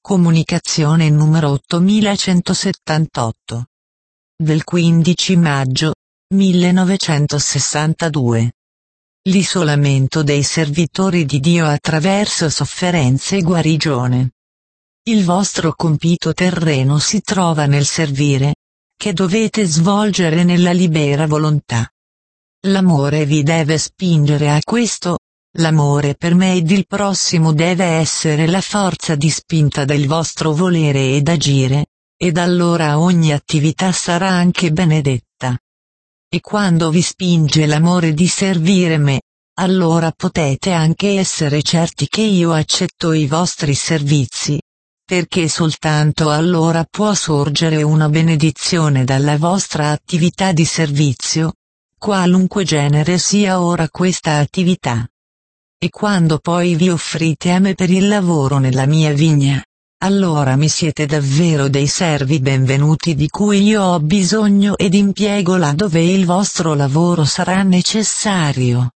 Comunicazione numero 8178. Del 15 maggio 1962. L'isolamento dei servitori di Dio attraverso sofferenze e guarigione. Il vostro compito terreno si trova nel servire, che dovete svolgere nella libera volontà. L'amore vi deve spingere a questo. L'amore per me ed il prossimo deve essere la forza di spinta del vostro volere ed agire, ed allora ogni attività sarà anche benedetta. E quando vi spinge l'amore di servire me, allora potete anche essere certi che io accetto i vostri servizi, perché soltanto allora può sorgere una benedizione dalla vostra attività di servizio, qualunque genere sia ora questa attività. E quando poi vi offrite a me per il lavoro nella mia vigna, allora mi siete davvero dei servi benvenuti di cui io ho bisogno ed impiego là dove il vostro lavoro sarà necessario.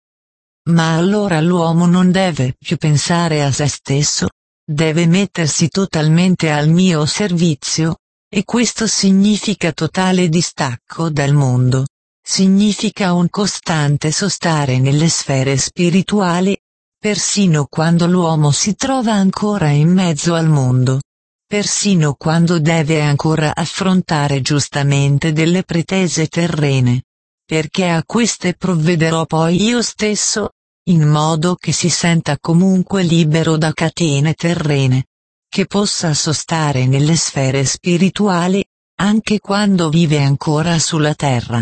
Ma allora l'uomo non deve più pensare a se stesso, deve mettersi totalmente al mio servizio, e questo significa totale distacco dal mondo, significa un costante sostare nelle sfere spirituali, persino quando l'uomo si trova ancora in mezzo al mondo, persino quando deve ancora affrontare giustamente delle pretese terrene, perché a queste provvederò poi io stesso, in modo che si senta comunque libero da catene terrene, che possa sostare nelle sfere spirituali, anche quando vive ancora sulla terra.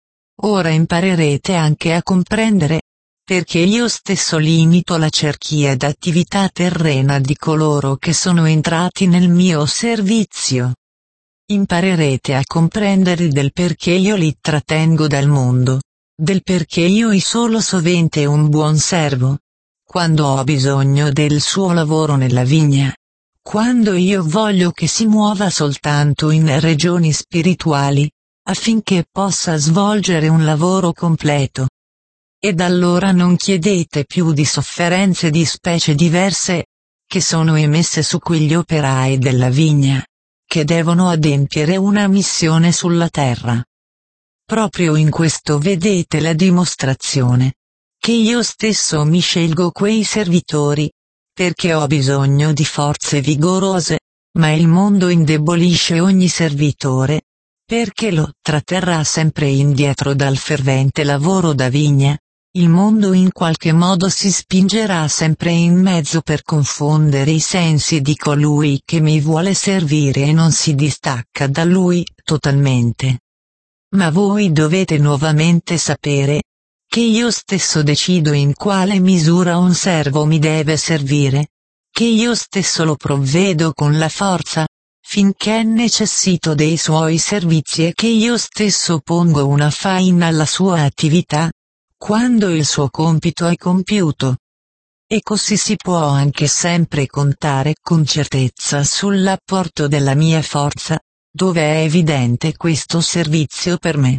Ora imparerete anche a comprendere, perché io stesso limito la cerchia d'attività terrena di coloro che sono entrati nel mio servizio. Imparerete a comprendere del perché io li trattengo dal mondo, del perché io solo sovente un buon servo, quando ho bisogno del suo lavoro nella vigna, quando io voglio che si muova soltanto in regioni spirituali, affinché possa svolgere un lavoro completo. Ed allora non chiedete più di sofferenze di specie diverse, che sono emesse su quegli operai della vigna, che devono adempiere una missione sulla terra. Proprio in questo vedete la dimostrazione, che io stesso mi scelgo quei servitori, perché ho bisogno di forze vigorose, ma il mondo indebolisce ogni servitore, perché lo tratterrà sempre indietro dal fervente lavoro da vigna. Il mondo in qualche modo si spingerà sempre in mezzo per confondere i sensi di colui che mi vuole servire e non si distacca da lui totalmente. Ma voi dovete nuovamente sapere, che io stesso decido in quale misura un servo mi deve servire, che io stesso lo provvedo con la forza, finché necessito dei suoi servizi e che io stesso pongo una faina alla sua attività, quando il suo compito è compiuto. E così si può anche sempre contare con certezza sull'apporto della mia forza, dove è evidente questo servizio per me.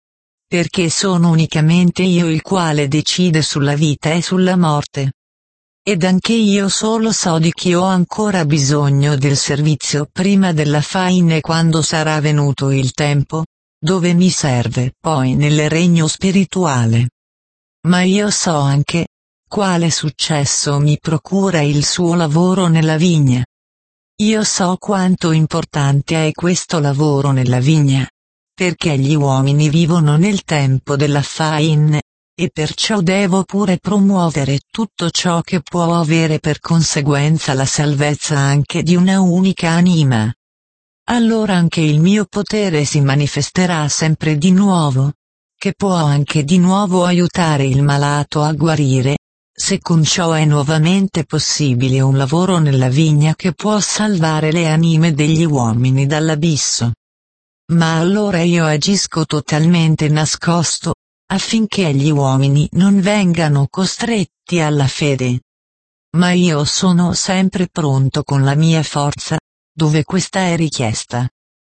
Perché sono unicamente io il quale decide sulla vita e sulla morte. Ed anche io solo so di chi ho ancora bisogno del servizio prima della faina e quando sarà venuto il tempo, dove mi serve poi nel regno spirituale. Ma io so anche, quale successo mi procura il suo lavoro nella vigna. Io so quanto importante è questo lavoro nella vigna, perché gli uomini vivono nel tempo della faina, e perciò devo pure promuovere tutto ciò che può avere per conseguenza la salvezza anche di una unica anima. Allora anche il mio potere si manifesterà sempre di nuovo, che può anche di nuovo aiutare il malato a guarire, se con ciò è nuovamente possibile un lavoro nella vigna che può salvare le anime degli uomini dall'abisso. Ma allora io agisco totalmente nascosto, affinché gli uomini non vengano costretti alla fede. Ma io sono sempre pronto con la mia forza, dove questa è richiesta.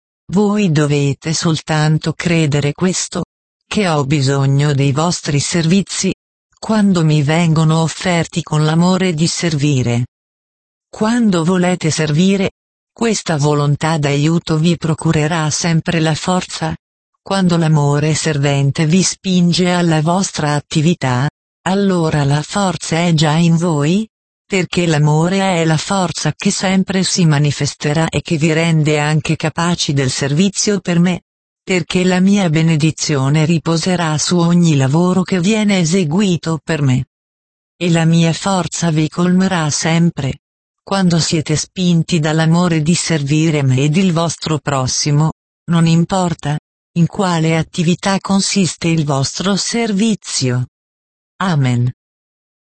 Voi dovete soltanto credere questo, che ho bisogno dei vostri servizi, quando mi vengono offerti con l'amore di servire. Quando volete servire, Questa volontà d'aiuto vi procurerà sempre la forza. Quando l'amore servente vi spinge alla vostra attività, allora la forza è già in voi, perché l'amore è la forza che sempre si manifesterà e che vi rende anche capaci del servizio per me. Perché la mia benedizione riposerà su ogni lavoro che viene eseguito per me. E la mia forza vi colmerà sempre. Quando siete spinti dall'amore di servire me ed il vostro prossimo, non importa in quale attività consiste il vostro servizio. Amen.